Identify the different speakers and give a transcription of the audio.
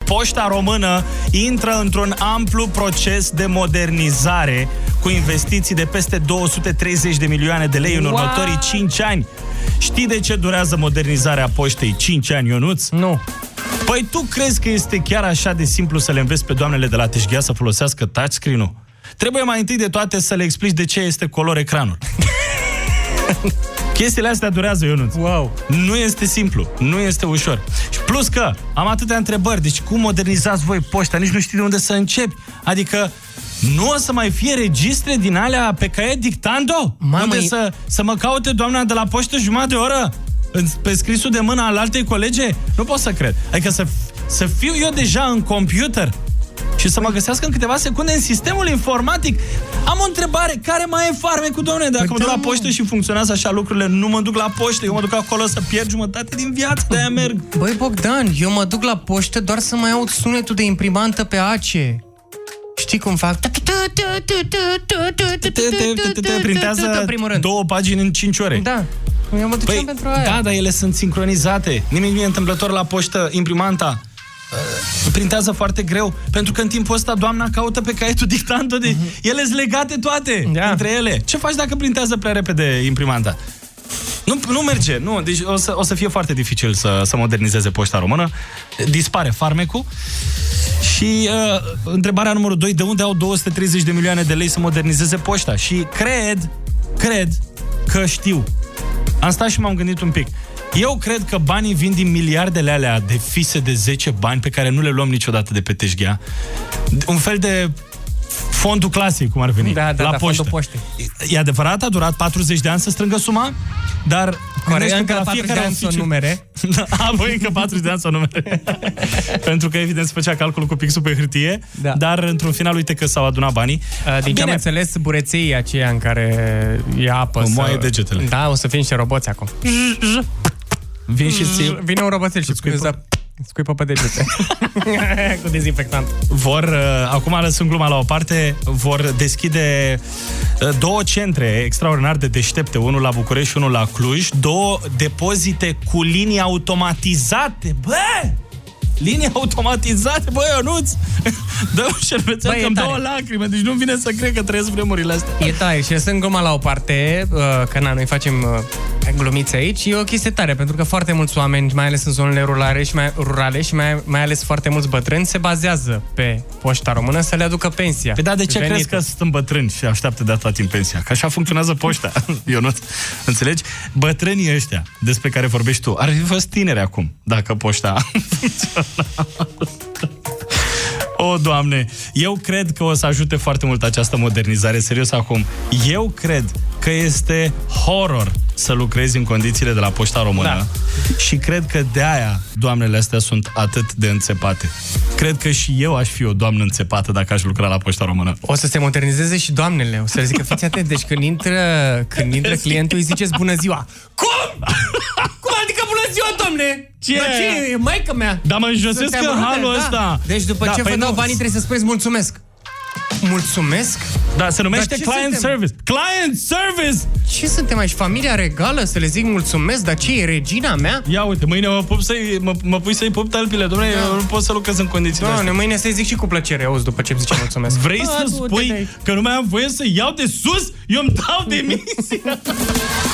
Speaker 1: Poșta Română intră într-un amplu proces de modernizare cu investiții de peste 230 de milioane de lei în următorii 5 ani. Știi de ce durează modernizarea poștei 5 ani, Ionuț?
Speaker 2: Nu.
Speaker 1: Păi tu crezi că este chiar așa de simplu să le înveți pe doamnele de la Teșghea să folosească touchscreen-ul? Trebuie mai întâi de toate să le explici de ce este color ecranul. Chestiile astea durează, Ionuț.
Speaker 2: Wow.
Speaker 1: Nu este simplu, nu este ușor. Și plus că am atâtea întrebări. Deci cum modernizați voi poșta? Nici nu știi de unde să începi. Adică nu o să mai fie registre din alea pe caiet dictando? Unde să mă caute doamna de la poștă jumătate de oră pe scrisul de mână al altei colege? Nu pot să cred. Adică să fiu eu deja în computer și să mă găsească în câteva secunde în sistemul informatic. Am o întrebare. Care mai e farmecul, domnule? Dacă mă duc la poștă și funcționează așa lucrurile, nu mă duc la poștă. Eu mă duc acolo să pierd jumătate din viață. De-aia merg.
Speaker 2: Băi, Bogdan, eu mă duc la poștă doar să mai aud sunetul de imprimantă pe ACE. Știi cum fac?
Speaker 1: Printează 2 pagini în 5 ore.
Speaker 2: Da. Eu mă duceam pentru aia.
Speaker 1: Da, dar ele sunt sincronizate. Nimic nu e întâmplător la poștă. Imprimanta printează foarte greu, pentru că în timpul ăsta doamna caută pe caietul dictando de... Ele sunt legate toate între ele. Ce faci dacă printează prea repede imprimanta? Nu merge. Nu. Deci o să fie foarte dificil să modernizeze Poșta Română. Dispare farmecul. Și întrebarea numărul 2, de unde au 230 de milioane de lei să modernizeze poșta? Și cred că știu. Am stat și m-am gândit un pic. Eu cred că banii vin din miliardele alea de fise de 10 bani pe care nu le luăm niciodată de pe Teșghea. Un fel de fondul clasic, cum ar veni, la poștă. E adevărat, a durat 40 de ani să strângă suma, dar
Speaker 2: încă la fiecare an să o numere.
Speaker 1: Voi încă 40 de ani să o numere. Pentru că, evident, se făcea calculul cu pixul pe hârtie, dar, într-un final, uite că s-au adunat banii.
Speaker 2: Din ce am înțeles, bureței aceia în care e apă
Speaker 1: moaie degetele.
Speaker 2: Da, o să fie niște roboți acum. Vine un roboțel și scuipă pe degete. Cu dezinfectant.
Speaker 1: Acum lăsând gluma la o parte, vor deschide 2 centre extraordinar de deștepte, unul la București și unul la Cluj, 2 depozite cu linii automatizate. Bă! Linii automatizate, băi, Ionuț! Dă un șervețel că-mi dă o lacrimă. Deci nu vine să cred că trăiesc vremurile astea.
Speaker 2: E tare și lăsând gluma la o parte, că noi facem glumițe aici, e o chestie tare, pentru că foarte mulți oameni, mai ales în zonele rurale și mai ales foarte mulți bătrâni, se bazează pe Poșta Română să le aducă pensia.
Speaker 1: Păi da, de ce crezi că sunt bătrâni și așteaptă de tot timp pensia? Că așa funcționează poșta, Ionuț. Înțelegi? Bătrânii ăștia despre care vorbești tu ar fi fost tineri acum, dacă poșta O, Doamne, eu cred că o să ajute foarte mult această modernizare, serios acum. Eu cred că este horror să lucrezi în condițiile de la Poșta Română și cred că de aia doamnele astea sunt atât de înțepate. Cred că și eu aș fi o doamnă înțepată dacă aș lucra la Poșta Română.
Speaker 2: O să se modernizeze și doamnele. O să le zică, fiți atent, deci când intră clientul îi ziceți bună ziua. Cum? Cum adică bună ziua, domne? Ce e maică mea?
Speaker 1: Dar mă înjosesc în halul ăsta.
Speaker 2: Deci după ce vă dau banii trebuie să spuneți mulțumesc. Mulțumesc?
Speaker 1: Da, se numește client service. Client service!
Speaker 2: Ce suntem aici? Familia regală? Să le zic mulțumesc? Dar ce e regina mea?
Speaker 1: Ia uite, mâine mă pui să-i pup tălpile. Dom'le, eu nu pot să lucrez în condițiile astea.
Speaker 2: Mâine să-i zic și cu plăcere, auzi, după ce îmi zice mulțumesc.
Speaker 1: Vrei să spui că nu mai am voie să iau de sus? Eu îmi dau demisia.